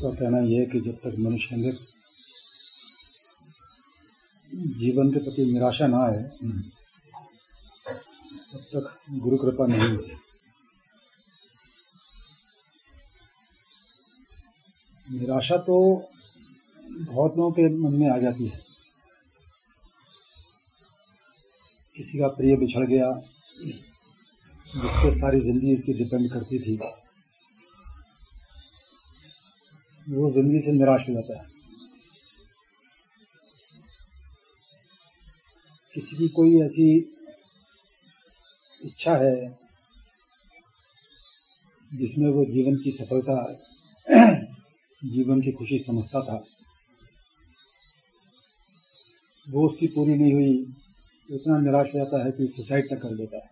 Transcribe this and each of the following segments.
उसका कहना यह है कि जब तक मनुष्य के अंदर जीवन के प्रति निराशा ना आए तब तक गुरु कृपा नहीं होती। निराशा तो बहुत लोगों के मन में आ जाती है। किसी का प्रिय बिछड़ गया, जिस पर सारी जिंदगी इसकी डिपेंड करती थी, वो जिंदगी से निराश हो जाता है। किसी की कोई ऐसी इच्छा है जिसमें वो जीवन की सफलता, जीवन की खुशी समझता था, वो उसकी पूरी नहीं हुई, इतना निराश हो जाता है कि सुसाइड तक कर देता है।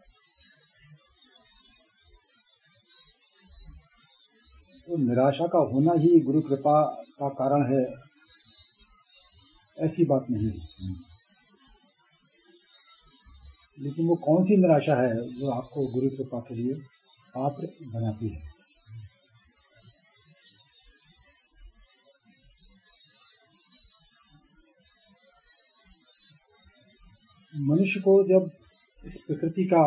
तो निराशा का होना ही गुरु कृपा का कारण है, ऐसी बात नहीं है। लेकिन वो कौन सी निराशा है जो आपको गुरु कृपा के लिए पात्र बनाती है? मनुष्य को जब इस प्रकृति का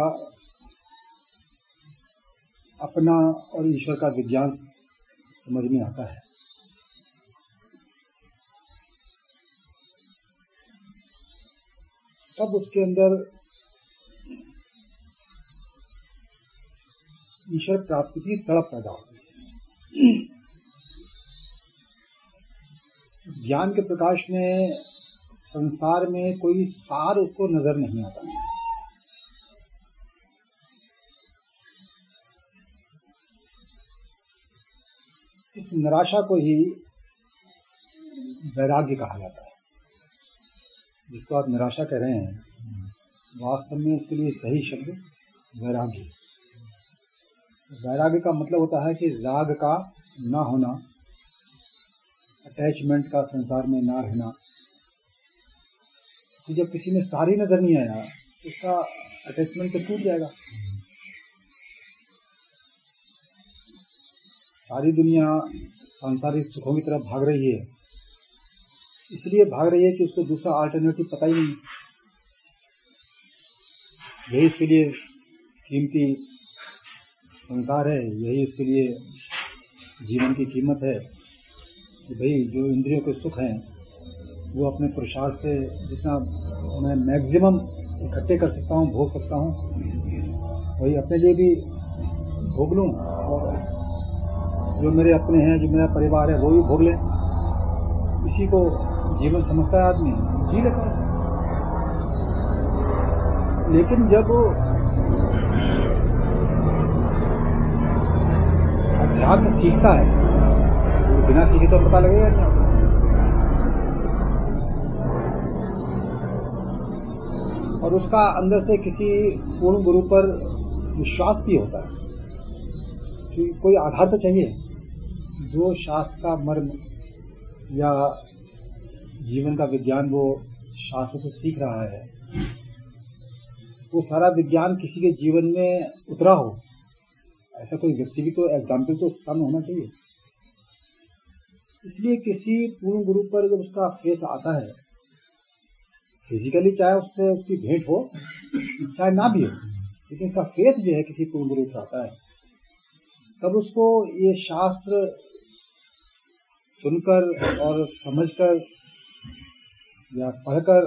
अपना और ईश्वर का विज्ञान समझ में आता है, तब उसके अंदर ईश्वर प्राप्ति की तड़प पैदा होती है। इस ज्ञान के प्रकाश में संसार में कोई सार उसको नजर नहीं आता। इस निराशा को ही वैराग्य कहा जाता है। जिसको आप निराशा कह रहे हैं, वास्तव में उसके लिए सही शब्द वैराग्य। वैराग्य का मतलब होता है कि राग का ना होना, अटैचमेंट का संसार में ना रहना। तो जब किसी में सारी नजर नहीं आया तो उसका अटैचमेंट तो टूट जाएगा। सारी दुनिया सांसारिक सुखों की तरफ भाग रही है, इसलिए भाग रही है कि उसको दूसरा अल्टरनेटिव पता ही नहीं। यही इसके लिए कीमती संसार है, यही उसके लिए जीवन की कीमत है कि भाई जो इंद्रियों के सुख हैं वो अपने पुरुषार्थ से जितना मैं मैक्सिमम इकट्ठे कर सकता हूँ, भोग सकता हूँ, वही अपने लिए भी भोग लूँ, और जो मेरे अपने हैं, जो मेरा परिवार है, वो भी भोग लें। इसी को जीवन समझता है आदमी, जी लेता है। लेकिन जब अध्यात्म सीखता है तो बिना सीखे तो पता लगेगा क्या। और उसका अंदर से किसी पूर्ण गुरु पर विश्वास भी होता है कि कोई आधार तो चाहिए जो शास्त्र का मर्म या जीवन का विज्ञान वो शास्त्र से सीख रहा है, वो सारा विज्ञान किसी के जीवन में उतरा हो। ऐसा कोई व्यक्ति भी तो एग्जाम्पल तो सामने होना चाहिए। इसलिए किसी पूर्ण गुरु पर जब उसका फेथ आता है, फिजिकली चाहे उससे उसकी भेंट हो चाहे ना भी हो, लेकिन उसका फेथ जो है किसी पूर्ण गुरु पर आता है, तब उसको ये शास्त्र सुनकर और समझकर या पढ़कर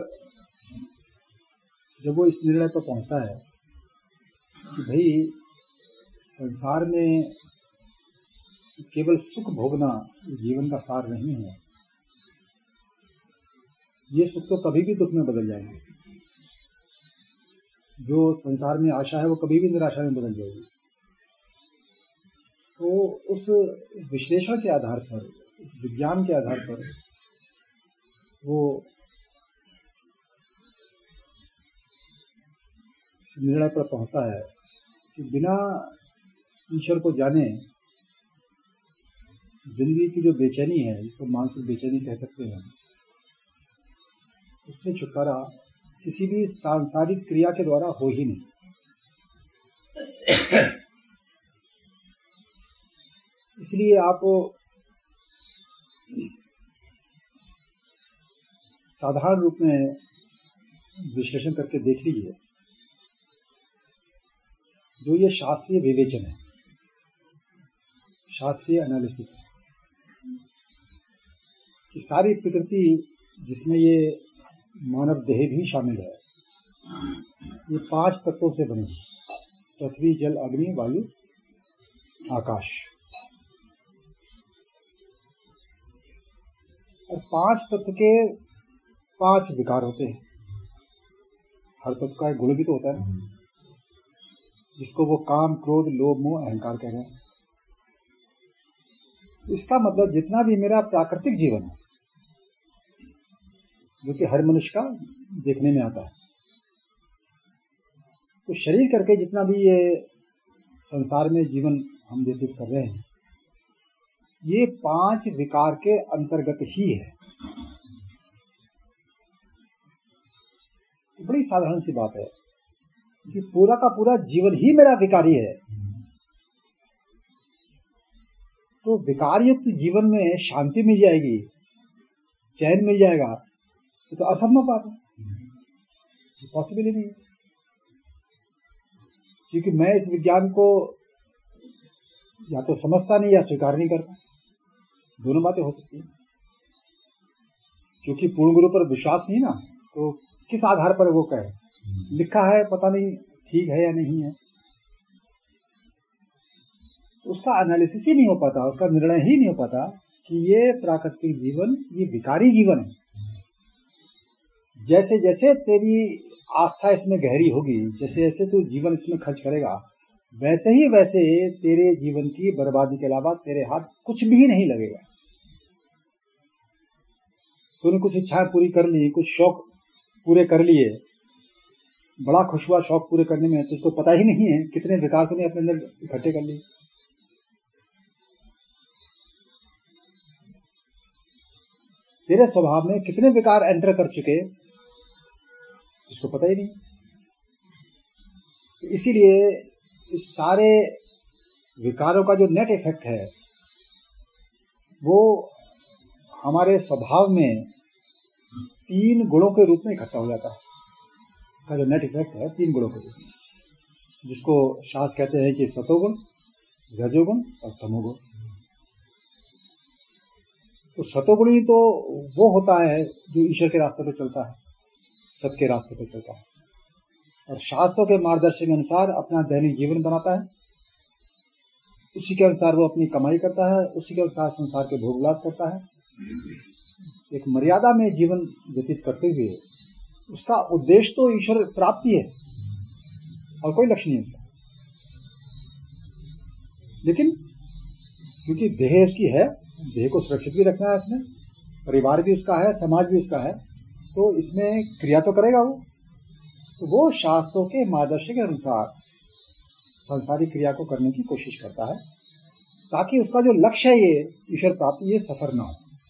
जब वो इस निर्णय पर पहुंचता है कि भाई संसार में केवल सुख भोगना जीवन का सार नहीं है, ये सुख तो कभी भी दुख में बदल जाएंगे। जो संसार में आशा है वो कभी भी निराशा में बदल जाएगी। तो उस विश्लेषण के आधार पर, उस विज्ञान के आधार पर वो इस निर्णय पर पहुंचता है कि बिना ईश्वर को जाने जिंदगी की जो बेचैनी है, जिसको मानसिक बेचैनी कह सकते हैं, उससे छुटकारा किसी भी सांसारिक क्रिया के द्वारा हो ही नहीं सकता। इसलिए आप साधारण रूप में विश्लेषण करके देख लीजिए, जो ये शास्त्रीय विवेचन है, शास्त्रीय एनालिसिस है कि सारी प्रकृति जिसमें ये मानव देह भी शामिल है, ये 5 तत्वों से बनी है। पृथ्वी, जल, अग्नि, वायु, आकाश। और 5 तत्व के 5 विकार होते हैं। हर तत्व का एक गुण भी तो होता है ना, जिसको वो काम, क्रोध, लोभ, मोह, अहंकार कह रहे हैं। इसका मतलब जितना भी मेरा प्राकृतिक जीवन है, जो कि हर मनुष्य का देखने में आता है, तो शरीर करके जितना भी ये संसार में जीवन हम व्यतीत कर रहे हैं, ये 5 विकार के अंतर्गत ही है। तो बड़ी साधारण सी बात है कि पूरा का पूरा जीवन ही मेरा विकारी है। तो विकारयुक्त जीवन में शांति मिल जाएगी, चैन मिल जाएगा, तो असंभव बात है, पॉसिबल ही नहीं है। क्योंकि मैं इस विज्ञान को या तो समझता नहीं या स्वीकार नहीं करता, दोनों बातें हो सकती हैं। क्योंकि पूर्ण गुरु पर विश्वास नहीं ना, तो किस आधार पर वो कहे, लिखा है पता नहीं ठीक है या नहीं है, उसका एनालिसिस ही नहीं हो पाता, उसका निर्णय ही नहीं हो पाता कि ये प्राकृतिक जीवन ये विकारी जीवन है। जैसे जैसे तेरी आस्था इसमें गहरी होगी, जैसे जैसे तू जीवन इसमें खर्च करेगा, वैसे ही वैसे तेरे जीवन की बर्बादी के अलावा तेरे हाथ कुछ भी नहीं लगेगा। तूने कुछ इच्छाएं पूरी कर ली, कुछ शौक पूरे कर लिए, बड़ा खुश हुआ शौक पूरे करने में, तुझको पता ही नहीं है कितने विकार तूने अपने अंदर इकट्ठे कर लिए। तेरे स्वभाव में कितने विकार एंटर कर चुके, जिसको पता ही नहीं। तो इसीलिए इस सारे विकारों का जो नेट इफेक्ट है, वो हमारे स्वभाव में 3 गुणों के रूप में इकट्ठा हो जाता है। इसका जो नेट इफेक्ट है 3 गुणों के रूप में, जिसको शास्त्र कहते हैं कि सतोगुण, रजोगुण और तमोगुण। तो सतोगुणी तो वो होता है जो ईश्वर के रास्ते पर चलता है, सत्य के रास्ते पर चलता है, और शास्त्रों के मार्गदर्शन के अनुसार अपना दैनिक जीवन बनाता है, उसी के अनुसार वो अपनी कमाई करता है, उसी के अनुसार संसार के भोग विलास करता है। एक मर्यादा में जीवन व्यतीत करते हुए उसका उद्देश्य तो ईश्वर प्राप्ति है और कोई लक्ष्य नहीं उसका। लेकिन क्योंकि देह उसकी है, देह को सुरक्षित भी रखना है, उसमें परिवार भी उसका है, समाज भी उसका है, तो इसमें क्रिया तो करेगा वो। तो वो शास्त्रों के मार्गदर्शन के अनुसार संसारिक क्रिया को करने की कोशिश करता है, ताकि उसका जो लक्ष्य है ये ईश्वर प्राप्ति, ये सफर ना हो।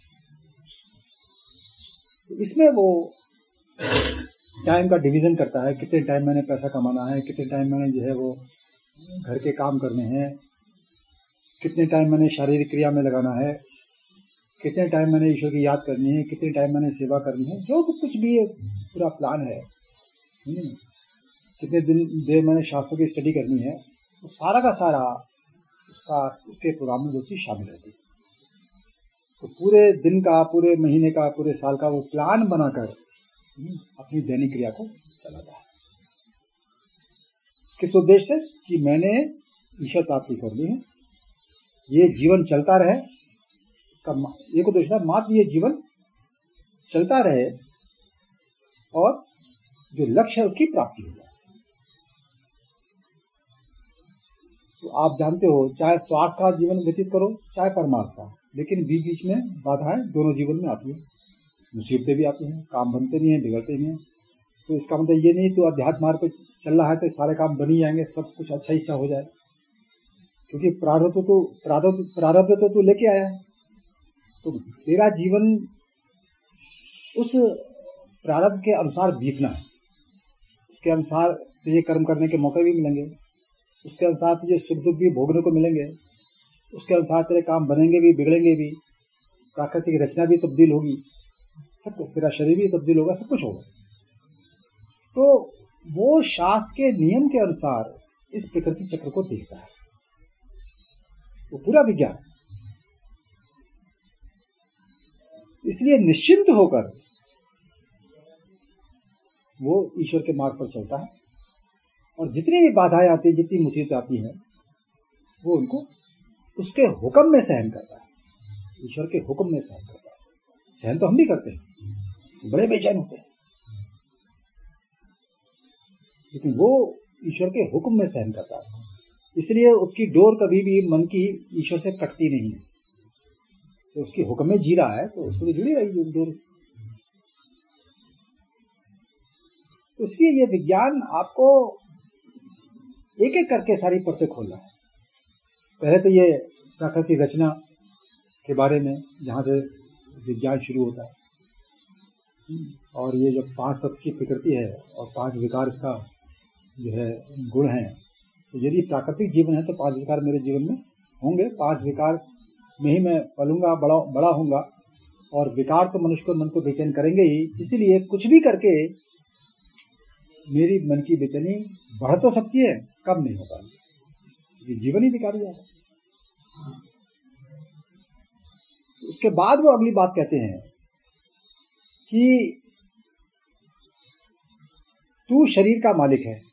तो इसमें वो टाइम का डिवीजन करता है, कितने टाइम मैंने पैसा कमाना है, कितने टाइम मैंने जो है वो घर के काम करने हैं, कितने टाइम मैंने शारीरिक क्रिया में लगाना है, कितने टाइम मैंने ईश्वर की याद करनी है, कितने टाइम मैंने सेवा करनी है, जो कुछ भी पूरा प्लान है, कितने दिन देर मैंने शास्त्रों की स्टडी करनी है, तो सारा का सारा उसके प्रोग्राम में वो चीज शामिल रहती है। तो पूरे दिन का, पूरे महीने का, पूरे साल का वो प्लान बनाकर अपनी दैनिक क्रिया को चलाता है। किस उद्देश्य से? कि मैंने ईश्वर प्राप्ति करनी है, ये जीवन चलता रहे, इसका एक उद्देश्य है, मात्र ये जीवन चलता रहे और जो लक्ष्य है उसकी प्राप्ति हो जाए। तो आप जानते हो, चाहे स्वार्थ का जीवन व्यतीत करो, चाहे परमार्थ का, लेकिन बीच बीच में बाधाएं दोनों जीवन में आती है, मुसीबतें भी आती हैं, काम बनते भी हैं, बिगड़ते भी हैं। तो इसका मतलब ये नहीं तो अध्यात्म मार्ग पे चल रहा है तो सारे काम बन ही जाएंगे, सब कुछ अच्छा ही अच्छा हो जाए, क्योंकि प्रारब्ध तो तू लेके आया है। तो तेरा जीवन उस प्रारब्ध के अनुसार बीतना है, उसके अनुसार तुझे कर्म करने के मौके भी मिलेंगे, उसके अनुसार तुझे सुख दुख भी भोगने को मिलेंगे, उसके अनुसार तेरे काम बनेंगे भी, बिगड़ेंगे भी, प्राकृतिक रचना भी तब्दील होगी, सब कुछ, तेरा शरीर भी तब्दील होगा, सब कुछ होगा। तो वो शास्त्र के नियम के अनुसार इस प्रकृति चक्र को देखता है, वो पूरा विज्ञान। इसलिए निश्चिंत होकर वो ईश्वर के मार्ग पर चलता है, और जितनी भी बाधाएं आती है, जितनी मुसीबत आती है, वो उनको उसके हुक्म में सहन करता है, ईश्वर के हुक्म में सहन करता है। सहन तो हम भी करते हैं, बड़े बेचैन होते हैं, लेकिन वो ईश्वर के हुक्म में सहन करता है। इसलिए उसकी डोर कभी भी मन की ईश्वर से कटती नहीं है। तो उसके हुक्म में जी रहा है तो उससे जुड़ी रहेगी डोर। तो इसलिए ये विज्ञान आपको एक एक करके सारी परतें खोल रहा है। पहले तो ये प्राकृतिक रचना के बारे में, जहाँ से विज्ञान शुरू होता है, और ये जो 5 तत्व की प्रकृति है और 5 विकार इसका जो है गुण है। तो यदि प्राकृतिक जीवन है तो 5 विकार मेरे जीवन में होंगे, 5 विकार में ही मैं पलूंगा, बड़ा होऊंगा, और विकार तो मनुष्य को मन को बेचैन करेंगे ही। इसीलिए कुछ भी करके मेरी मन की बेचैनी बढ़ तो सकती है, कम नहीं होता, ये जीवन ही विकारी है। उसके बाद वो अगली बात कहते हैं कि तू शरीर का मालिक है।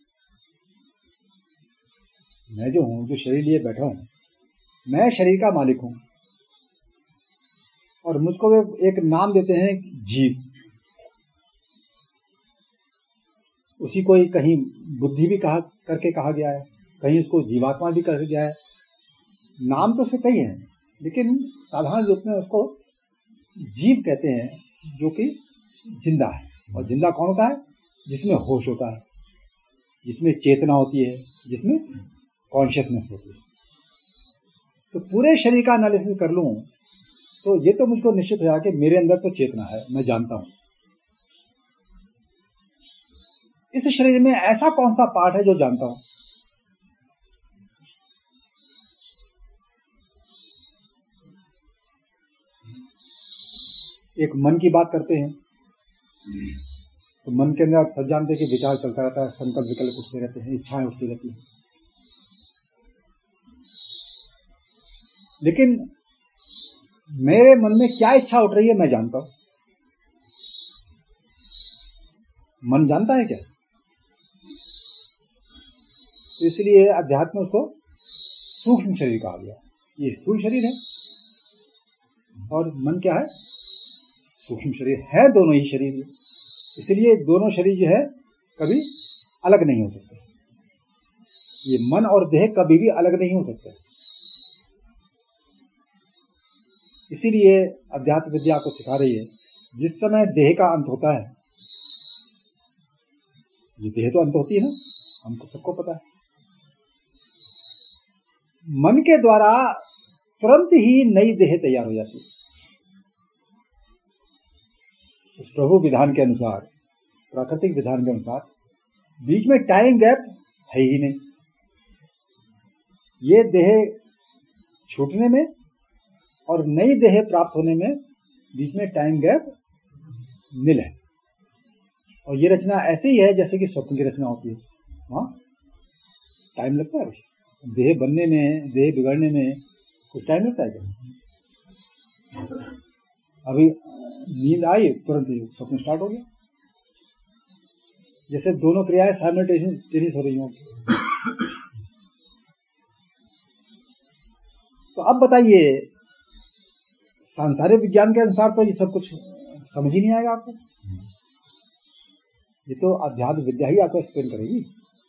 मैं जो हूं, जो शरीर लिए बैठा हूं, मैं शरीर का मालिक हूं, और मुझको वे एक नाम देते हैं जीव। उसी को ही कहीं बुद्धि भी करके कहा गया है, कहीं उसको जीवात्मा भी कहा गया है। नाम तो उसके कई हैं, लेकिन साधारण रूप में उसको जीव कहते हैं, जो कि जिंदा है। और जिंदा कौन होता है? जिसमें होश होता है, जिसमें चेतना होती है, जिसमें कॉन्शियसनेस होती है। तो पूरे शरीर का एनालिसिस कर लूं तो ये तो मुझको निश्चित है कि मेरे अंदर तो चेतना है, मैं जानता हूं। इस शरीर में ऐसा कौन सा पार्ट है जो जानता हूं? एक मन की बात करते हैं तो मन के अंदर आप सब जानते हैं कि विचार चलता रहता है, संकल्प विकल्प उठते रहते हैं, इच्छाएं उठती रहती हैं। लेकिन मेरे मन में क्या इच्छा उठ रही है मैं जानता हूं। मन जानता है क्या? तो इसलिए अध्यात्म उसको सूक्ष्म शरीर कहा गया। ये स्थूल शरीर है और मन क्या है? सूक्ष्म शरीर है। दोनों ही शरीर है, इसलिए दोनों शरीर जो है कभी अलग नहीं हो सकते। ये मन और देह कभी भी अलग नहीं हो सकते। इसीलिए अध्यात्म विद्या को सिखा रही है, जिस समय देह का अंत होता है, ये देह तो अंत होती है ना, हमको सबको पता है, मन के द्वारा तुरंत ही नई देह तैयार हो जाती है। उस प्रभु विधान के अनुसार, प्राकृतिक विधान के अनुसार बीच में टाइम गैप है ही नहीं। ये देह छूटने में और नई देह प्राप्त होने में बीच में टाइम गैप नील है। और ये रचना ऐसे ही है जैसे कि स्वप्न की रचना होती है। हाँ, टाइम लगता है। देह बनने में, देह बिगड़ने में कुछ टाइम लगता है क्या? अभी नींद आई तुरंत ही स्वप्न स्टार्ट हो गया, जैसे दोनों क्रियाएं साइमल्टेनियस हो रही हों। तो अब बताइए, सांसारिक विज्ञान के अनुसार तो ये सब कुछ समझ ही नहीं आएगा आपको। ये तो अध्यात्म विद्या ही आपको एक्सप्लेन करेगी।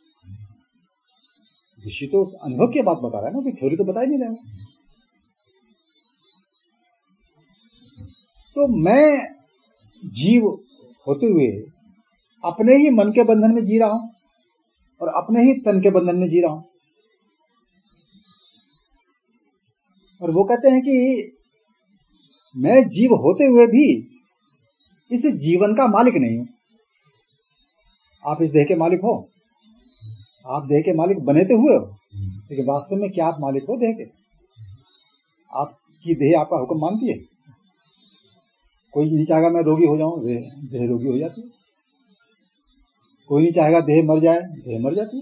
ऋषि तो अनुभव की बात बता रहा है ना, कि थ्योरी तो बता ही नहीं रहे। तो मैं जीव होते हुए अपने ही मन के बंधन में जी रहा हूं और अपने ही तन के बंधन में जी रहा हूं। और वो कहते हैं कि मैं जीव होते हुए भी इस जीवन का मालिक नहीं हूं। आप इस देह के मालिक हो, आप देह के मालिक बने तो हुए हो, लेकिन वास्तव में क्या आप मालिक हो देह के? आपकी देह आपका हुक्म मानती है? कोई नहीं चाहेगा मैं रोगी हो जाऊं, देह रोगी हो जाती है। कोई नहीं चाहेगा देह मर जाए, देह मर जाती है।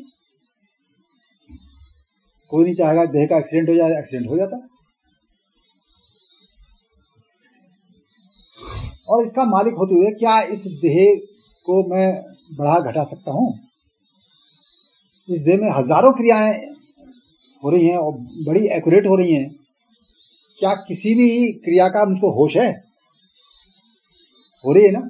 कोई नहीं चाहेगा देह का एक्सीडेंट हो जाए, एक्सीडेंट हो जाता है। और इसका मालिक होते हुए क्या इस देह को मैं बढ़ा घटा सकता हूं? इस देह में हजारों क्रियाएं हो रही हैं और बड़ी एक्यूरेट हो रही हैं। क्या किसी भी क्रिया का मुझको होश है? हो रही है ना।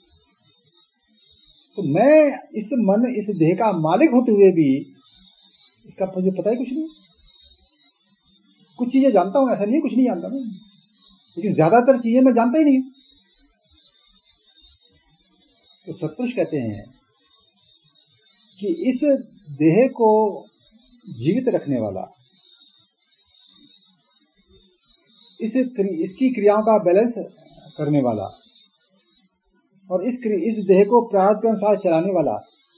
तो मैं इस मन, इस देह का मालिक होते हुए भी इसका मुझे पता ही कुछ नहीं। कुछ चीजें जानता हूं, ऐसा नहीं है कुछ नहीं जानता मैं, लेकिन ज्यादातर चीजें मैं जानता ही नहीं। तो सत्पुरुष कहते हैं कि इस देह को जीवित रखने वाला, इसकी क्रियाओं का बैलेंस करने वाला और इस देह को प्रारब्ध के अनुसार चलाने वाला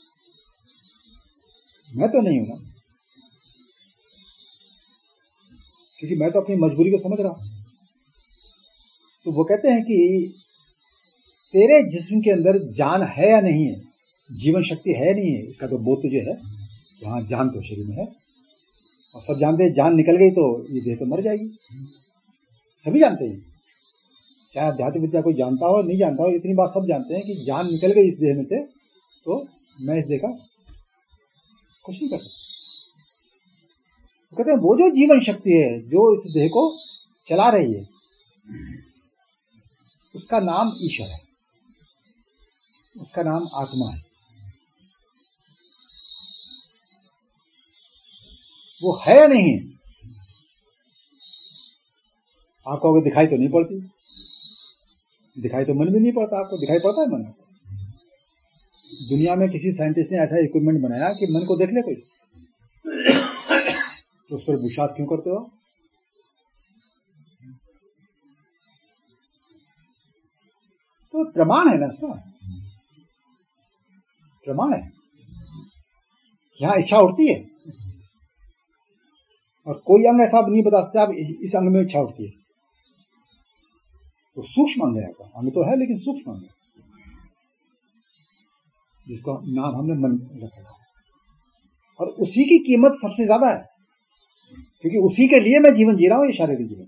मैं तो नहीं हूं ना, क्योंकि मैं तो अपनी मजबूरी को समझ रहा हूं। तो वो कहते हैं कि तेरे जिस्म के अंदर जान है या नहीं है, जीवन शक्ति है नहीं है, इसका तो बोध तुझे है। वहां जान तो शरीर में है और सब जानते हैं जान निकल गई तो ये देह तो मर जाएगी। सभी जानते हैं, चाहे अध्यात्म विद्या कोई जानता हो नहीं जानता हो, इतनी बात सब जानते हैं कि जान निकल गई इस देह में से तो मैं इस देह का कुछ नहीं कर सकता। कहते हैं वो जो जीवन शक्ति है जो इस देह को चला रही है, उसका नाम ईश्वर है, उसका नाम आत्मा है। वो है या नहीं? आपको अगर दिखाई तो नहीं पड़ती, दिखाई तो मन भी नहीं पड़ता। आपको दिखाई पड़ता है मन? दुनिया में किसी साइंटिस्ट ने ऐसा इक्विपमेंट बनाया कि मन को देख ले कोई, तो उस पर विश्वास क्यों करते हो? तो प्रमाण है ना, इसका प्रमाण है। यहां इच्छा उठती है और कोई अंग ऐसा नहीं बता सकता आप इस अंग में इच्छा उठती है। तो सूक्ष्म अंग है, अंग तो है लेकिन सूक्ष्म अंग है, जिसको नाम हमने मन रखा है। और उसी की कीमत सबसे ज्यादा है, क्योंकि उसी के लिए मैं जीवन जी रहा हूं। ये शारीरिक जीवन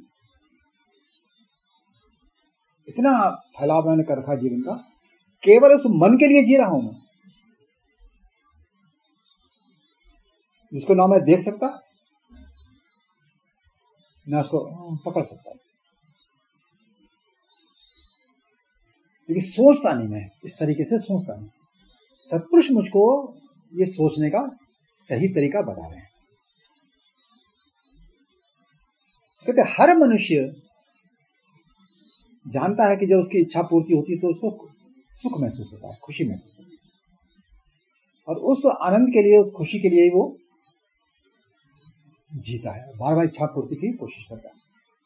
इतना फैलाव मैंने कर रखा जीवन का, केवल उस मन के लिए जी रहा हूं मैं, जिसको ना मैं देख सकता ना उसको पकड़ सकता, लेकिन सोचता नहीं, मैं इस तरीके से सोचता नहीं। सत्पुरुष मुझको ये सोचने का सही तरीका बता रहे हैं। कहते हर मनुष्य जानता है कि जब उसकी इच्छा पूर्ति होती है तो उसको सुख महसूस होता है, खुशी महसूस होती है, और उस आनंद के लिए, उस खुशी के लिए ही वो जीता है, बार बार इच्छा पूर्ति की कोशिश करता है।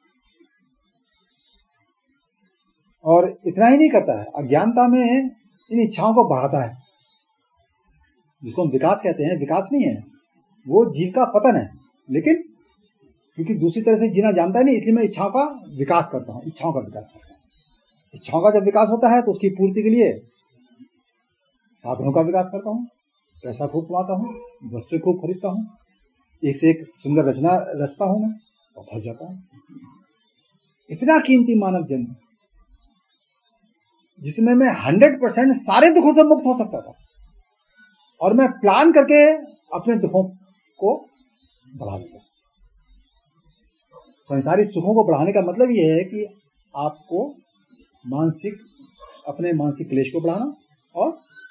और इतना ही नहीं करता है, अज्ञानता में इन इच्छाओं को बढ़ाता है, जिसको हम विकास कहते हैं। विकास नहीं है, वो जीव का पतन है। लेकिन क्योंकि दूसरी तरह से जीना जानता है नहीं, इसलिए मैं इच्छाओं का विकास करता हूं, इच्छाओं का विकास करता हूं। इच्छाओं का जब विकास होता है तो उसकी पूर्ति के लिए साधनों का विकास करता हूं, पैसा खूब कमाता हूं, वस्तु खूब खरीदता हूं, एक से एक सुंदर रचना रचता हूं मैं, और फंस जाता हूं। इतना कीमती मानव जन्म जिसमें मैं 100% सारे दुखों से मुक्त हो सकता था, और मैं प्लान करके अपने दुखों को बढ़ा देता। संसारिक सुखों को बढ़ाने का मतलब यह है कि आपको अपने मानसिक क्लेश को बढ़ाना और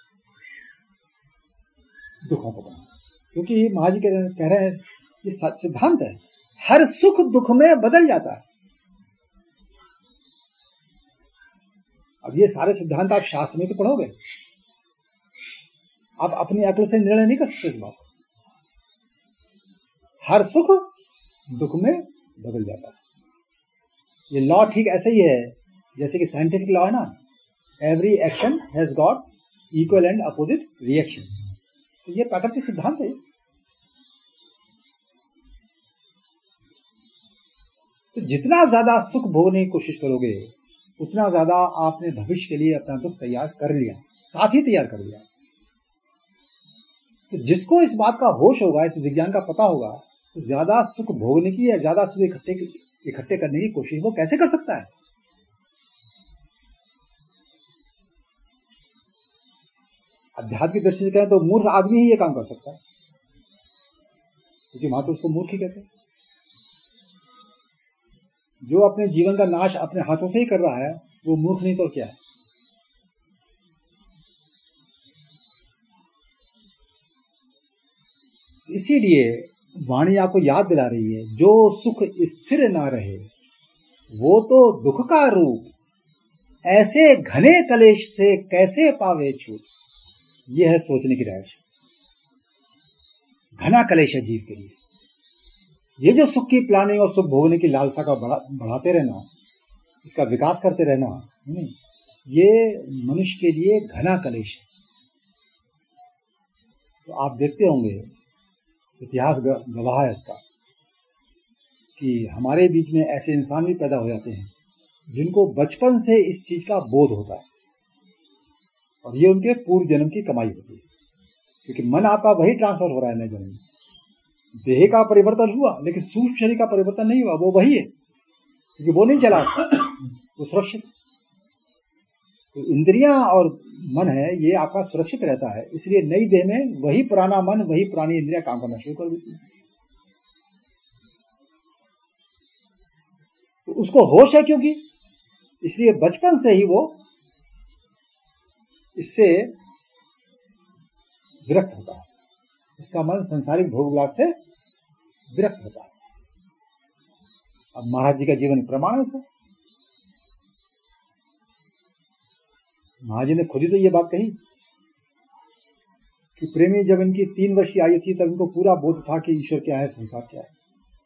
दुखों को बढ़ाना, क्योंकि महाराज जी कह रहे हैं, ये सिद्धांत है, हर सुख दुख में बदल जाता है। अब ये सारे सिद्धांत आप शास्त्र में तो पढ़ोगे, आप अपनी अकल से निर्णय नहीं कर सकते इस बात। हर सुख दुख में बदल जाता है। ये लॉ ठीक ऐसे ही है जैसे कि साइंटिफिक लॉ है ना, every action has got equal and opposite reaction. तो ये प्राकृतिक सिद्धांत है। तो जितना ज्यादा सुख भोगने की कोशिश करोगे उतना ज्यादा आपने भविष्य के लिए अपना दुख तैयार कर लिया, साथ ही तैयार कर लिया। तो जिसको इस बात का होश होगा, इस विज्ञान का पता होगा, तो ज्यादा सुख भोगने की या ज्यादा सुख इकट्ठे करने की कोशिश वो कैसे कर सकता है? अध्यात्म की दृष्टि से कहें तो मूर्ख आदमी ही ये काम कर सकता है, क्योंकि वहां तो उसको मूर्ख ही कहते हैं। जो अपने जीवन का नाश अपने हाथों से ही कर रहा है वो मूर्ख नहीं तो क्या है। इसीलिए वाणी आपको याद दिला रही है, जो सुख स्थिर ना रहे वो तो दुख का रूप, ऐसे घने कलेश से कैसे पावे छूट। यह है सोचने की राय। घना कलेश है जीव के लिए। ये जो सुख की प्लानिंग और सुख भोगने की लालसा का बढ़ाते रहना, इसका विकास करते रहना, ये मनुष्य के लिए घना कलेश है। तो आप देखते होंगे, इतिहास गवाह है इसका, कि हमारे बीच में ऐसे इंसान भी पैदा हो जाते हैं जिनको बचपन से इस चीज का बोध होता है, और ये उनके पूर्व जन्म की कमाई होती है। क्योंकि मन आपका वही ट्रांसफर हो रहा है नए जन्म में। देह का परिवर्तन हुआ लेकिन सूक्ष्म शरीर का परिवर्तन नहीं हुआ, वो वही है, क्योंकि वो नहीं चला, वो सुरक्षित। तो इंद्रियां और मन है, ये आपका सुरक्षित रहता है, इसलिए नई देह में वही पुराना मन, वही पुरानी इंद्रियां काम करना शुरू कर देती है। तो उसको होश है, क्योंकि इसलिए बचपन से ही वो इससे विरक्त होता है। इसका मन संसारिक भोग विलास से विरक्त होता है। अब महाराज जी का जीवन प्रमाण है सर। महाराज जी ने खुद ही तो ये बात कही कि प्रेमी जब इनकी 3 वर्ष की आयु थी तब इनको पूरा बोध था कि ईश्वर क्या है, संसार क्या है।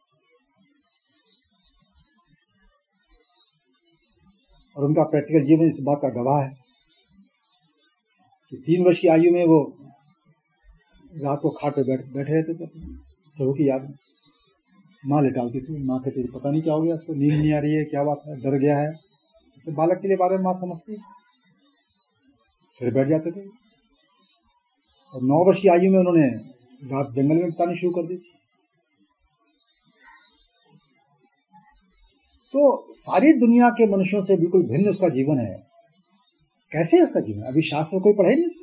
और उनका प्रैक्टिकल जीवन इस बात का गवाह है कि 3 वर्ष की आयु में वो रात को खाट पे बैठे रहते थे प्रभु की याद में। माँ लेटाती थी, माँ कहती थी पता नहीं क्या हो गया, उसको नींद नहीं आ रही है, क्या बात है, डर गया है। जैसे बालक के लिए बारे में माँ समझती, फिर बैठ जाते थे। और 9 वर्ष की आयु में उन्होंने रात जंगल में बितानी शुरू कर दी थी। तो सारी दुनिया के मनुष्यों से बिल्कुल भिन्न उसका जीवन है। कैसे है उसका जीवन? अभी शास्त्र कोई पढ़े नहीं उसको।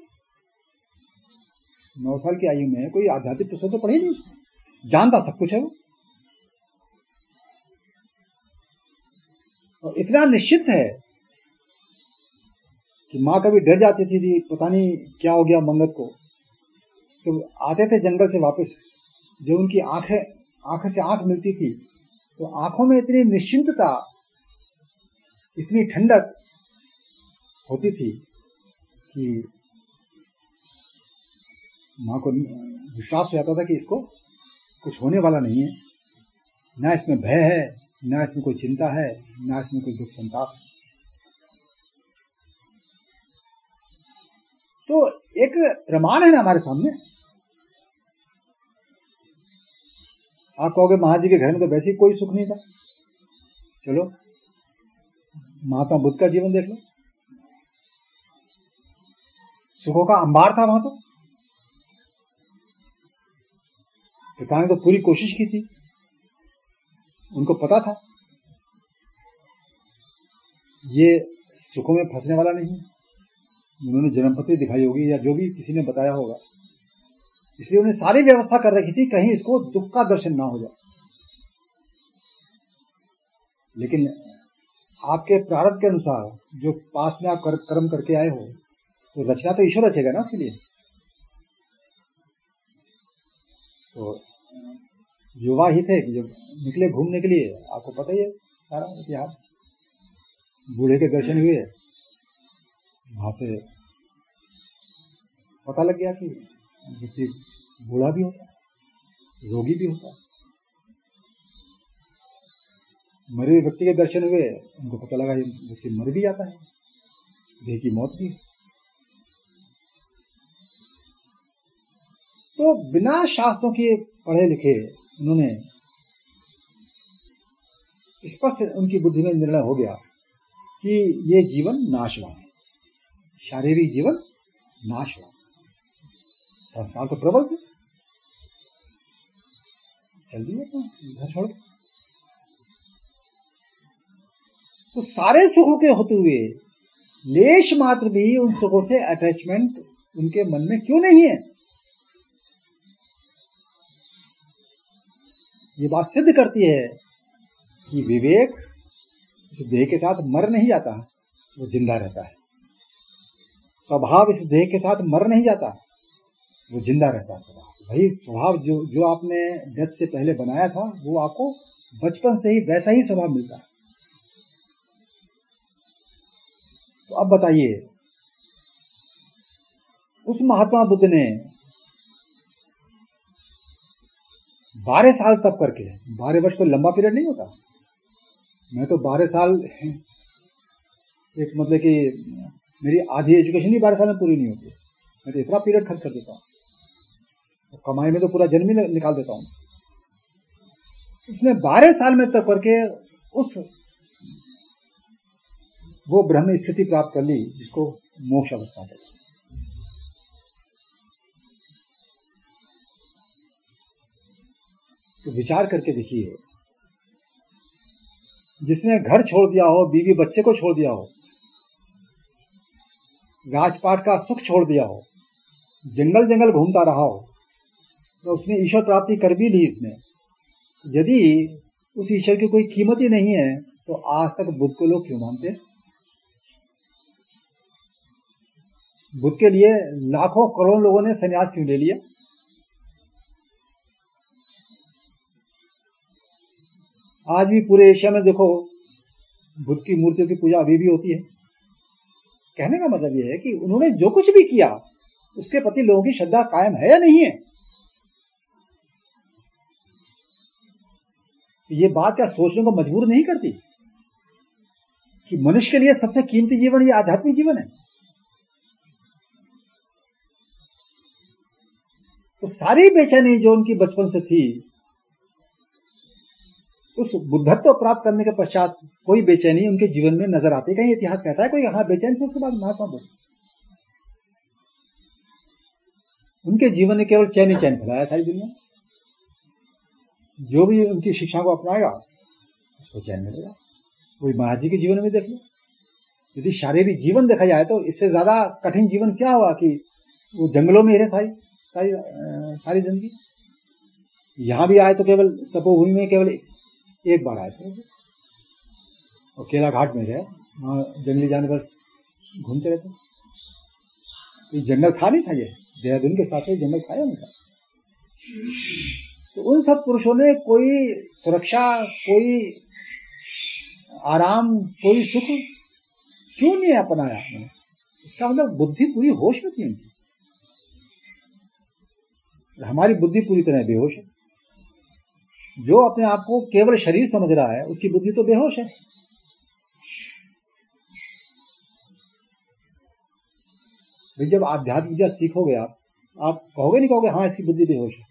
9 साल की आयु में कोई आध्यात्मिक पुस्तक तो पढ़े नहीं उसको, जानता सब कुछ है वो। और इतना निश्चित है कि माँ कभी डर जाती थी, पता नहीं क्या हो गया मंगत को। तो आते थे जंगल से वापस, जो उनकी आंख से आंख मिलती थी तो आंखों में इतनी निश्चिंतता, इतनी ठंडक होती थी कि माँ को विश्वास हो जाता था कि इसको कुछ होने वाला नहीं है, ना इसमें भय है, ना इसमें कोई चिंता है, ना इसमें कोई दुख संताप है। तो एक प्रमाण है ना हमारे सामने। आप कहोगे महाराज जी के घर में तो वैसे ही कोई सुख नहीं था। चलो महात्मा बुद्ध का जीवन देख लो, सुखों का अंबार था वहां। तो पिता ने तो पूरी कोशिश की थी, उनको पता था ये सुखों में फंसने वाला नहीं। उन्होंने जन्मपत्री दिखाई होगी या जो भी किसी ने बताया होगा, इसलिए उन्हें सारी व्यवस्था कर रखी थी कहीं इसको दुख का दर्शन ना हो जाए। लेकिन आपके प्रारब्ध के अनुसार जो पास में आप कर्म करके आए हो, तो रचना तो ईश्वर रचेगा ना उसके लिए। तो युवा ही थे कि जब निकले घूमने के लिए, आपको पता ही है सारा इतिहास। बूढ़े के दर्शन हुए, वहां से पता लग गया कि व्यक्ति बूढ़ा भी होता है, रोगी भी होता है। मरे हुए व्यक्ति के दर्शन हुए, उनको पता लगा ये व्यक्ति मर भी जाता है, देह की मौत भी। तो बिना शास्त्रों के पढ़े लिखे उन्होंने स्पष्ट उनकी बुद्धि में निर्णय हो गया कि ये जीवन नाशवान है, शारीरिक जीवन नाशवान, संसार तो प्रबल है, चल दिया तो घर छोड़। तो सारे सुखों के होते हुए लेश मात्र भी उन सुखों से अटैचमेंट उनके मन में क्यों नहीं है? ये बात सिद्ध करती है कि विवेक इस देह के साथ मर नहीं जाता, वो जिंदा रहता है। स्वभाव इस देह के साथ मर नहीं जाता, वो जिंदा रहता है। स्वभाव वही स्वभाव जो आपने डेथ से पहले बनाया था, वो आपको बचपन से ही वैसा ही स्वभाव मिलता है। तो अब बताइए, उस महात्मा बुद्ध ने 12 साल तप करके, 12 वर्ष कोई लंबा पीरियड नहीं होता। मैं तो 12 साल, एक मतलब कि मेरी आधी एजुकेशन ही 12 साल में पूरी नहीं होती। मैं तो इतना पीरियड खर्च कर देता हूँ, तो कमाई में तो पूरा जन्म ही निकाल देता हूँ। उसने 12 साल में तप करके वो ब्रह्म स्थिति प्राप्त कर ली, जिसको मोक्ष अवस्था कहते हैं। तो विचार करके देखिए, जिसने घर छोड़ दिया हो, बीवी बच्चे को छोड़ दिया हो, राजपाट का सुख छोड़ दिया हो, जंगल जंगल घूमता रहा हो, तो उसने ईश्वर प्राप्ति कर भी ली। इसने यदि उस ईश्वर की कोई कीमत ही नहीं है, तो आज तक बुद्ध को लोग क्यों मानते हैं? बुद्ध के लिए लाखों करोड़ों लोगों ने संन्यास क्यों ले लिया? आज भी पूरे एशिया में देखो, बुद्ध की मूर्तियों की पूजा अभी भी होती है। कहने का मतलब यह है कि उन्होंने जो कुछ भी किया, उसके प्रति लोगों की श्रद्धा कायम है या नहीं है? ये बात क्या सोचने को मजबूर नहीं करती कि मनुष्य के लिए सबसे कीमती जीवन ये आध्यात्मिक जीवन है? तो सारी बेचैनी जो उनकी बचपन से थी, उस बुद्धत्व प्राप्त करने के पश्चात कोई बेचैनी उनके जीवन में नजर आती? कहीं इतिहास कहता है कोई हाँ बेचैन थे उसके बाद महात्मा बुद्ध? उनके जीवन में केवल चैन ही चैन फैलाया सारी दुनिया। जो भी उनकी शिक्षा को अपनाएगा उसको चैन मिलेगा। वही महाराज जी के जीवन में देख लो। यदि शारीरिक जीवन देखा जाए तो इससे ज्यादा कठिन जीवन क्या हुआ कि वो जंगलों में रहे सारी जिंदगी। यहाँ भी आए तो केवल तपोभूमि में केवल एक बार आए थे, और केला घाट में रहे, वहाँ जंगली जानवर घूमते रहते। तो जंगल था नहीं था, ये देहरादून के साथ जंगल था या नहीं था? तो उन सब पुरुषों ने कोई सुरक्षा, कोई आराम, कोई सुख क्यों नहीं अपनाया? इसका मतलब बुद्धि पूरी होश में थी उनकी। हमारी बुद्धि पूरी तरह बेहोश है। जो अपने आप को केवल शरीर समझ रहा है, उसकी बुद्धि तो बेहोश है। भाई जब आध्यात्मिक विद्या सीखोगे आप कहोगे नहीं, कहोगे हाँ इसकी बुद्धि बेहोश है।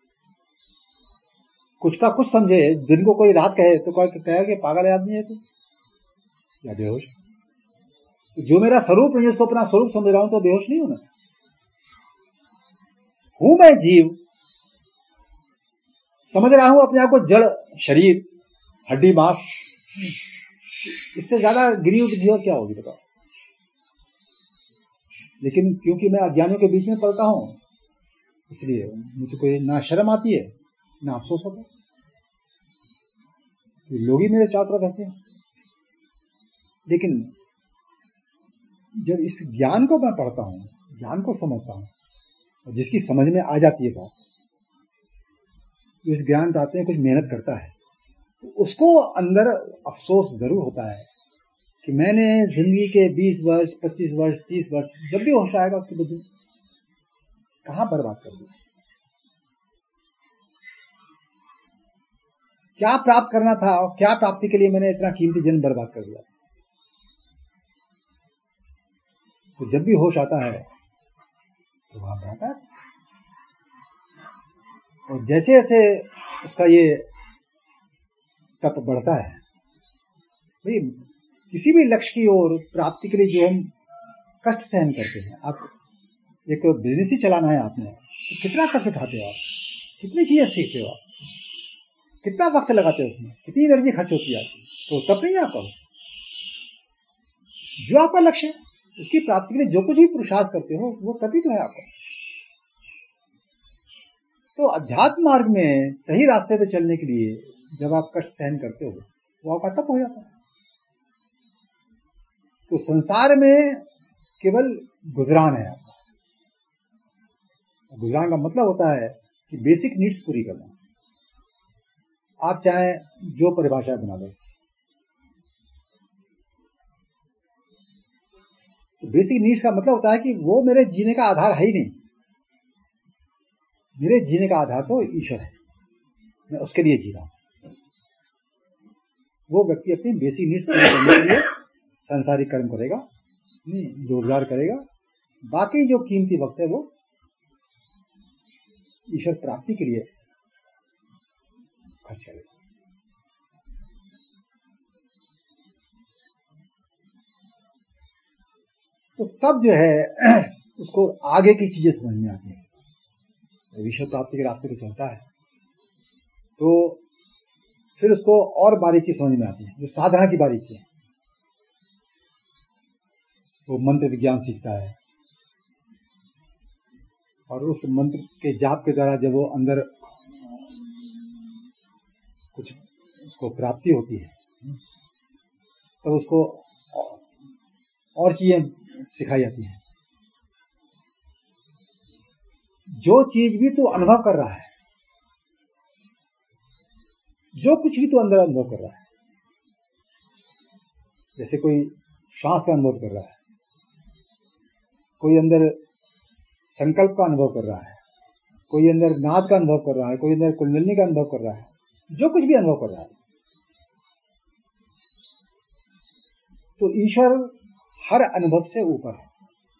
कुछ का कुछ समझे, दिन को कोई रात कहे तो कोई कहेगा कि पागल आदमी है तू या बेहोश। जो मेरा स्वरूप नहीं है, उसको अपना स्वरूप समझ रहा हूं, तो बेहोश नहीं होना। हूं मैं जीव, समझ रहा हूं अपने आप को जड़, शरीर, हड्डी मांस। इससे ज्यादा गिरी बुद्धि और क्या होगी बताओ? लेकिन क्योंकि मैं अज्ञानियों के बीच में पलता हूं, इसलिए मुझे कोई ना शर्म आती है ना अफसोस होता। लोग ही मेरे चारों तरफ ऐसे हैं। लेकिन जब इस ज्ञान को मैं पढ़ता हूं, ज्ञान को समझता हूं, और जिसकी समझ में आ जाती है बात, तो इस ज्ञान प्राप्ति में कुछ मेहनत करता है, तो उसको अंदर अफसोस जरूर होता है कि मैंने जिंदगी के 20 वर्ष, 25 वर्ष, 30 वर्ष, जब भी होश आएगा उसकी बुद्धि कहां बर्बाद कर दी। क्या प्राप्त करना था और क्या प्राप्ति के लिए मैंने इतना कीमती जन्म बर्बाद कर दिया। तो जब भी होश आता है तो वहां बढ़ता है, और जैसे जैसे उसका ये तप बढ़ता है, भाई किसी भी लक्ष्य की ओर प्राप्ति के लिए जो हम कष्ट सहन करते हैं, आप एक बिजनेस ही चलाना है आपने, तो कितना कष्ट उठाते हो आप, कितनी चीजें सीखते हो आप, कितना वक्त लगाते हो उसमें, कितनी एनर्जी खर्च होती है आपकी, तो तब नहीं आपका जो आपका लक्ष्य है उसकी प्राप्ति के लिए जो कुछ भी पुरुषार्थ करते हो वो तभी तो है आपका। तो अध्यात्म मार्ग में सही रास्ते पे चलने के लिए जब आप कष्ट सहन करते हो वो आपका तप हो जाता है। तो संसार में केवल गुजरान है आपका। गुजरान का मतलब होता है कि बेसिक नीड्स पूरी करना। आप चाहे जो परिभाषा बना लो, तो बेसिक नीड्स का मतलब होता है कि वो मेरे जीने का आधार है ही नहीं। मेरे जीने का आधार तो ईश्वर है, मैं उसके लिए जी रहा हूं। वो व्यक्ति अपनी बेसिक नीड्स पूरी करने के लिए सांसारिक कर्म करेगा, रोजगार करेगा, बाकी जो कीमती वक्त है वो ईश्वर प्राप्ति के लिए खर्च करेगा। तो तब जो है उसको आगे की चीजें समझ में आती है। ईश्वर प्राप्ति के रास्ते पे चलता है तो फिर उसको और बारीकी समझ में आती है, जो साधना की बारीकी है। वो मंत्र विज्ञान सीखता है और उस मंत्र के जाप के द्वारा जब वो अंदर कुछ उसको प्राप्ति होती है तो उसको और चीजें सिखाई जाती हैं। जो चीज भी तू अनुभव कर रहा है, जो कुछ भी तू अंदर अनुभव कर रहा है, जैसे कोई श्वास का अनुभव कर रहा है, कोई अंदर संकल्प का अनुभव कर रहा है, कोई अंदर नाद का अनुभव कर रहा है, कोई अंदर कुंडलिनी का अनुभव कर रहा है, जो कुछ भी अनुभव कर रहा है, तो ईश्वर हर अनुभव से ऊपर है।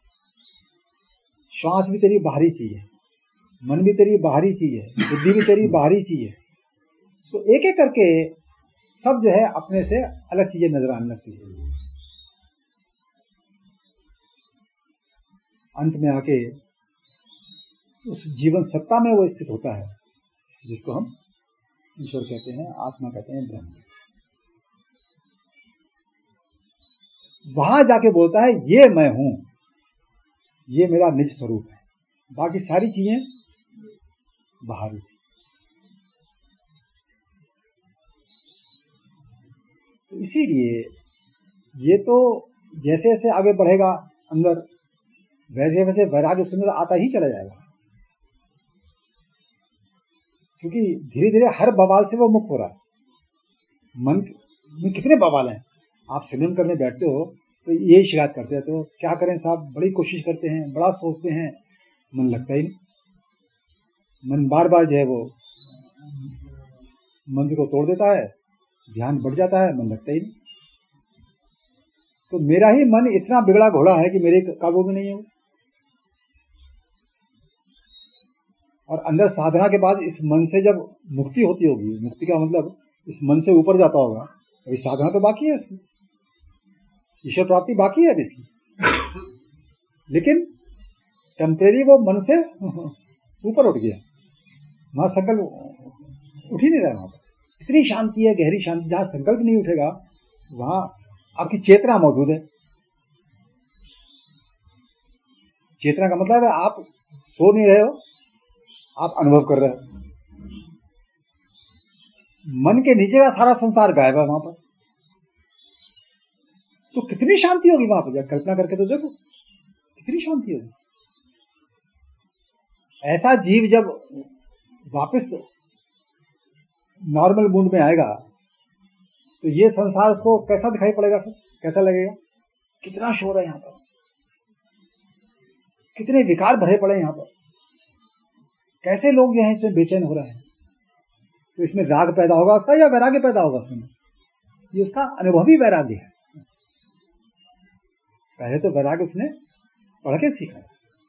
श्वास भी तेरी बाहरी चीज है, मन भी तेरी बाहरी चीज है, बुद्धि भी तेरी बाहरी चीज है। तो एक एक करके सब जो है अपने से अलग चीजें नजर आने लगती है। अंत में आके उस जीवन सत्ता में वो स्थित होता है जिसको हम ईश्वर कहते हैं, आत्मा कहते हैं, ब्रह्म। वहां जाके बोलता है ये मैं हूं, ये मेरा निज स्वरूप है, बाकी सारी चीजें बाहरी थी। तो इसीलिए ये तो जैसे जैसे आगे बढ़ेगा अंदर, वैसे वैसे वैराग्य उसके अंदर आता ही चला जाएगा, क्योंकि धीरे धीरे हर बवाल से वो मुक्त हो रहा है। मन में कितने बवाल हैं, आप सिमरन करने बैठते हो तो यही शिकायत करते हैं, तो क्या करें साहब, बड़ी कोशिश करते हैं, बड़ा सोचते हैं, मन लगता ही नहीं। मन बार बार जो है वो मंत्र को तोड़ देता है, ध्यान बढ़ जाता है, मन लगता ही नहीं। तो मेरा ही मन इतना बिगड़ा घोड़ा है कि मेरे काबू में नहीं है वो। और अंदर साधना के बाद इस मन से जब मुक्ति होती होगी, मुक्ति का मतलब इस मन से ऊपर जाता होगा, अभी साधना तो बाकी है इसकी, ईश्वर प्राप्ति बाकी है इसकी, लेकिन टेम्परेरी वो मन से ऊपर उठ गया, वहां संकल्प उठ ही नहीं रहा। वहां पर इतनी शांति है, गहरी शांति, जहां संकल्प नहीं उठेगा वहां आपकी चेतना मौजूद है। चेतना का मतलब है आप सो नहीं रहे हो, आप अनुभव कर रहे हो। मन के नीचे का सारा संसार गायब है वहां पर, तो कितनी शांति होगी वहां पर, जब कल्पना करके तो देखो कितनी शांति होगी। ऐसा जीव जब वापस नॉर्मल मूड में आएगा तो ये संसार उसको कैसा दिखाई पड़ेगा, फिर कैसा लगेगा, कितना शोर है यहाँ पर, कितने विकार भरे पड़े यहाँ पर, कैसे लोग जो है इसमें बेचैन हो रहे हैं। तो इसमें राग पैदा होगा उसका या वैराग्य पैदा होगा उसमें, ये उसका अनुभवी वैराग्य है। पहले तो वैराग्य उसने पढ़ के सीखा,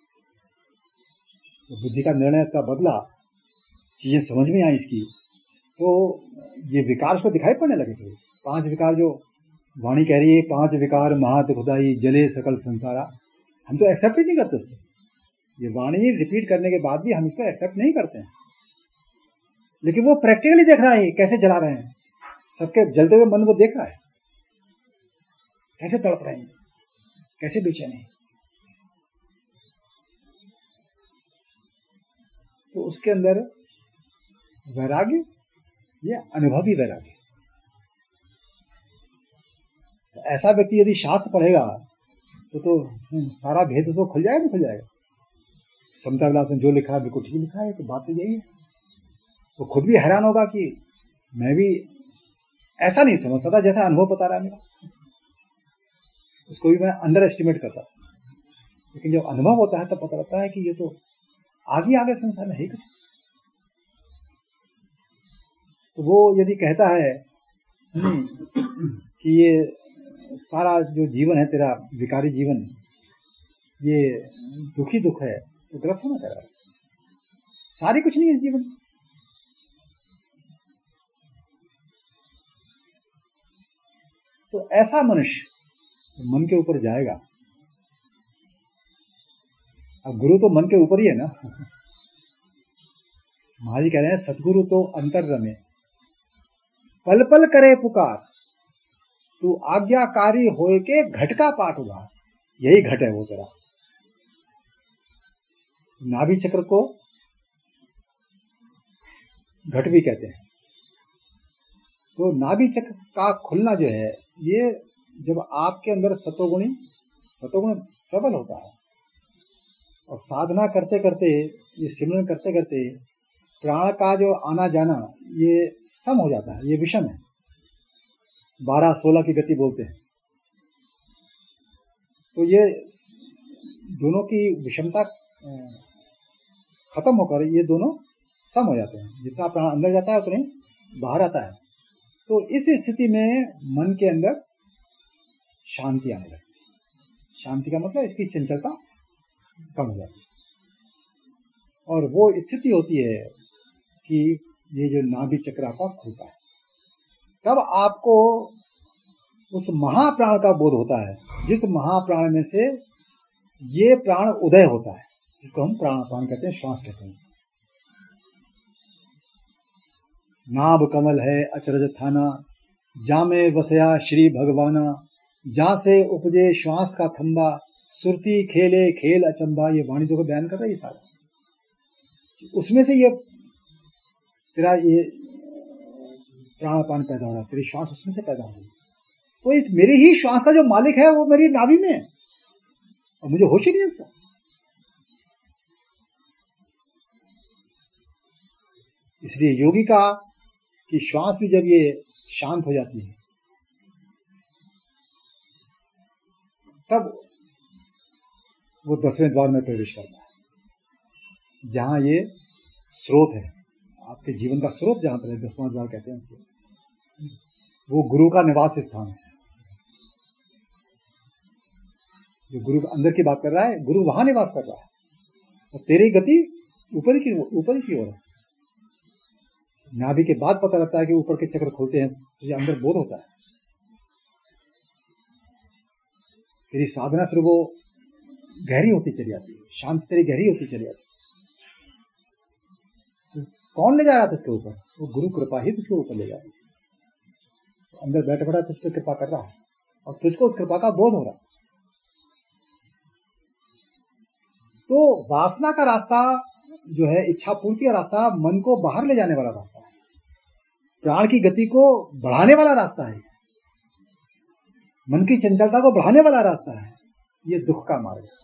तो बुद्धि का निर्णय इसका बदला, चीजें समझ में आई इसकी, तो ये विकार उसको दिखाई पड़ने लगे थे। 5 विकार जो वाणी कह रही है 5 विकार महात खुदाई जले सकल संसारा। हम तो एक्सेप्ट ही नहीं करते उसको। ये वाणी रिपीट करने के बाद भी हम इसको एक्सेप्ट नहीं करते हैं, लेकिन वो प्रैक्टिकली देख रहा है कैसे जला रहे हैं, सबके जलते हुए मन को देख रहा है, कैसे तड़प रहे हैं, कैसे बेचैन है। तो उसके अंदर वैराग्य, ये अनुभवी वैराग्य। तो ऐसा व्यक्ति यदि शास्त्र पढ़ेगा तो सारा भेद तो खुल जाएगा, नहीं खुल जाएगा। समता विलास में जो लिखा है बिल्कुल ठीक लिखा है, तो बात तो यही है। वो खुद भी हैरान होगा कि मैं भी ऐसा नहीं समझ सकता जैसा अनुभव बता रहा है मेरा, उसको भी मैं अंडर एस्टिमेट करता था। लेकिन जब अनुभव होता है तब पता लगता है कि ये तो आगे संसार में है कुछ। तो वो यदि कहता है कि ये सारा जो जीवन है तेरा विकारी जीवन, ये दुखी दुख है, तो गलत होना कह रहा है। सारी कुछ नहीं है इस जीवन। तो ऐसा मनुष्य मन के ऊपर जाएगा। अब गुरु तो मन के ऊपर ही है ना। महाराज कह रहे हैं सतगुरु तो अंतर रमे, पल पल करे पुकार, तू आज्ञाकारी होए के घट का पाठ उधार। यही घट है वो तेरा। नाभि चक्र को घट भी कहते हैं। तो नाभि चक्र का खुलना जो है, ये जब आपके अंदर सतोगुण प्रबल होता है और साधना करते करते, ये सिमरन करते करते प्राण का जो आना जाना ये सम हो जाता है, ये विषम है। 12-16 की गति बोलते हैं। तो ये दोनों की विषमता खत्म होकर ये दोनों सम हो जाते हैं। जितना प्राण अंदर जाता है उतने बाहर आता है। तो इस स्थिति में मन के अंदर शांति आने लगती है। शांति का मतलब इसकी चंचलता कम हो जाती है। और वो स्थिति होती है कि ये जो नाभि चक्र आपका खुलता है, तब आपको उस महाप्राण का बोध होता है, जिस महाप्राण में से ये प्राण उदय होता है, जिसको हम प्राणापान कहते हैं, श्वास कहते हैं। नाभ कमल है अचरज थाना, जामे वसया श्री भगवाना, जा से उपजे श्वास का थंबा, सुरती खेले खेल अचंबा। ये वाणी को बयान कर रहा है ये सारा। उसमें से ये तेरा ये प्राणापान पैदा हो रहा है, तेरी श्वास उसमें से पैदा हो रही है। तो इस मेरे ही श्वास का जो मालिक है वो मेरी नाभि में है और मुझे होश ही नहीं है इसका। इसलिए योगी का कि श्वास भी जब ये शांत हो जाती है तब वो 10वें द्वार में प्रवेश करता है, जहां ये स्रोत है, आपके जीवन का स्रोत जहां पर है, 10वां द्वार कहते हैं उसको। वो गुरु का निवास स्थान है। जो गुरु अंदर की बात कर रहा है, गुरु वहां निवास कर रहा है और तेरी गति ऊपर ही की ओर है। नाभि के बाद पता लगता है कि ऊपर के चक्र खुलते हैं, तो ये अंदर बोध होता है। तेरी साधना फिर वो गहरी होती चली जाती है, शांति तेरी गहरी होती चली जाती है। तो कौन ले जा रहा था तुझके ऊपर? वो गुरु कृपा ही तुझके ऊपर ले जा रही है। तो अंदर बैठ पड़ा तुझ पर कृपा कर रहा है और तुझको उस कृपा का बोध हो रहा है। तो वासना का रास्ता जो है, इच्छा पूर्ति का रास्ता, मन को बाहर ले जाने वाला रास्ता है, प्राण की गति को बढ़ाने वाला रास्ता है, मन की चंचलता को बढ़ाने वाला रास्ता है। ये दुख का मार्ग है।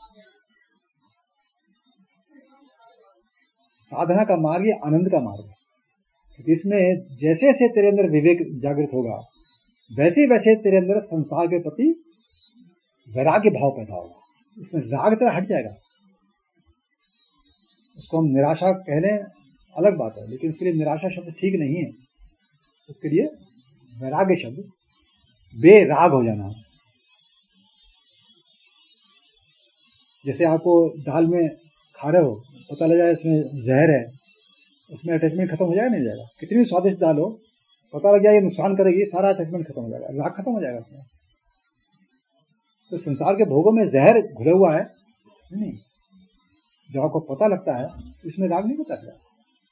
साधना का मार्ग, ये आनंद का मार्ग है। इसमें जैसे जैसे तेरे अंदर विवेक जागृत होगा, वैसे वैसे तेरे अंदर संसार के प्रति वैराग्य भाव पैदा होगा। इसमें राग तेरा हट जाएगा। उसको हम निराशा कह लें अलग बात है, लेकिन इसके लिए निराशा शब्द ठीक नहीं है। उसके लिए वैराग्य शब्द, बेराग हो जाना। जैसे आपको दाल में खा रहे हो, पता लग जाए इसमें जहर है, उसमें अटैचमेंट खत्म हो जाएगा नहीं जाएगा? कितनी स्वादिष्ट दाल हो, पता लग जाए ये नुकसान करेगी, सारा अटैचमेंट खत्म हो जाएगा, राग खत्म हो जाएगा उसमें। तो संसार के भोगों में जहर घुला हुआ है नहीं, जब आपको पता लगता है इसमें राग नहीं पता चला।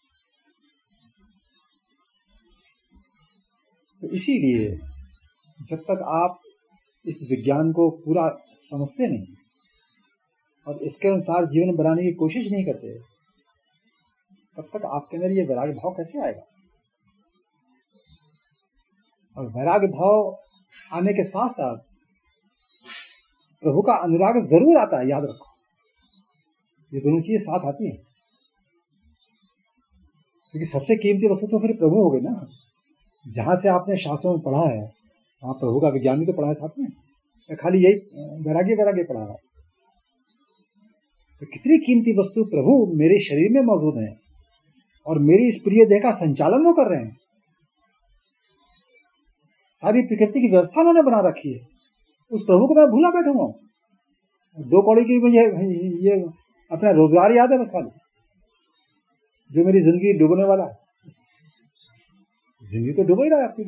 तो इसीलिए जब तक आप इस विज्ञान को पूरा समझते नहीं और इसके अनुसार जीवन बनाने की कोशिश नहीं करते, तब तक आपके अंदर ये वैराग्य भाव कैसे आएगा। और वैराग्य भाव आने के साथ साथ प्रभु का अनुराग जरूर आता है, याद रखो। ये दोनों चीजें साथ आती हैं, क्योंकि सबसे कीमती वस्तु तो फिर प्रभु हो गए ना। जहां से आपने शास्त्रों में पढ़ा है वहां प्रभु का विज्ञान भी तो पढ़ा है साथ में, या खाली यही वैराग्य वैराग्य पढ़ा है। तो कितनी कीमती वस्तु प्रभु मेरे शरीर में मौजूद है और मेरी इस प्रिय देह का संचालन वो कर रहे हैं। सारी प्रकृति की व्यवस्था उन्होंने बना रखी है, उस प्रभु को मैं भूला बैठूंगा। 2 कौड़ी की मुझे ये अपना रोजगार याद है बस खाली, जो मेरी जिंदगी डूबने वाला है। जिंदगी तो डूब ही रहा है आपकी।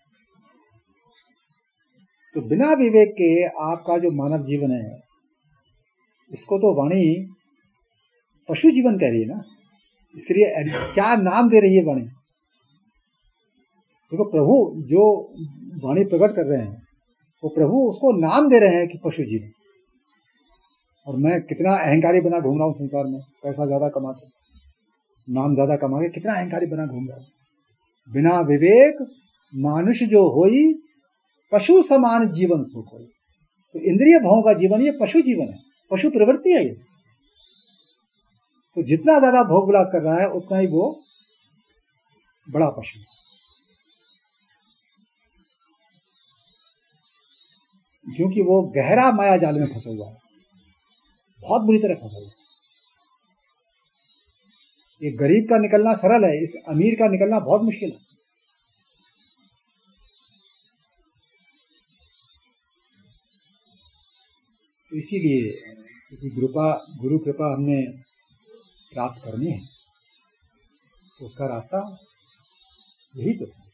तो बिना विवेक के आपका जो मानव जीवन है, इसको तो वाणी पशु जीवन कह रही है ना। इसके लिए क्या नाम दे रही है वाणी? देखो, प्रभु जो वाणी प्रकट कर रहे हैं वो प्रभु उसको नाम दे रहे हैं कि पशु जीवन। और मैं कितना अहंकारी बना घूम रहा हूँ संसार में, पैसा ज्यादा कमा के, नाम ज्यादा कमा के कितना अहंकारी बना घूम रहा हूँ। बिना विवेक मानुष जो होई पशु समान जीवन सुख होई। तो इंद्रिय भावों का जीवन ये पशु जीवन है, पशु प्रवृत्ति है ये। तो जितना ज्यादा भोग विलास कर रहा है उतना ही वो बड़ा पशु है। क्योंकि वो गहरा माया जाल में फंसा हुआ है, बहुत बुरी तरह फंसा हुआ है। ये गरीब का निकलना सरल है, इस अमीर का निकलना बहुत मुश्किल है। तो इसीलिए क्योंकि गुरु कृपा हमने प्राप्त करनी है, तो उसका रास्ता यही तो है।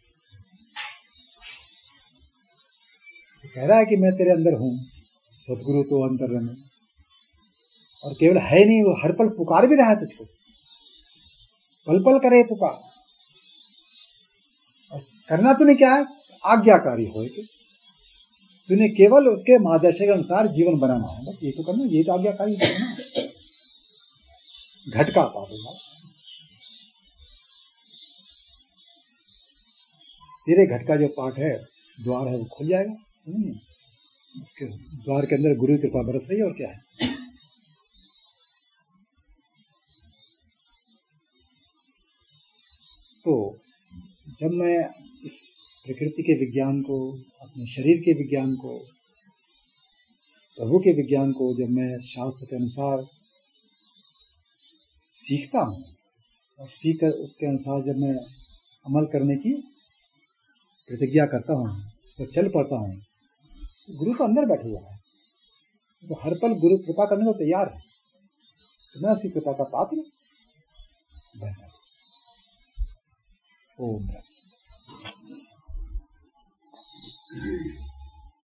तो कह रहा है कि मैं तेरे अंदर हूं, सदगुरु तो अंतर में, और केवल है नहीं, वो हर पल पुकार भी रहा है तुझको, पल पल करे पुकार। और करना तूने क्या है? आज्ञाकारी हो कि तूने केवल उसके मार्गदर्शन के अनुसार जीवन बनाना है, बस ये तो करना, ये तो आज्ञाकारी है। घट का पा दूंगा, तेरे घट का जो पाठ है, द्वार है, वो खुल जाएगा। उसके द्वार के अंदर गुरु कृपा बरस रही है, और क्या है। तो जब मैं इस प्रकृति के विज्ञान को, अपने शरीर के विज्ञान को, प्रभु के विज्ञान को जब मैं शास्त्र के अनुसार सीखता हूँ और सीखकर उसके अनुसार जब मैं अमल करने की प्रतिज्ञा करता हूँ, उस पर चल पड़ता हूँ, तो गुरु तो अंदर बैठा हुआ है, तो हर पल गुरु कृपा करने को तैयार है। तो मैं उसी कृपा का पात्र बन ओम।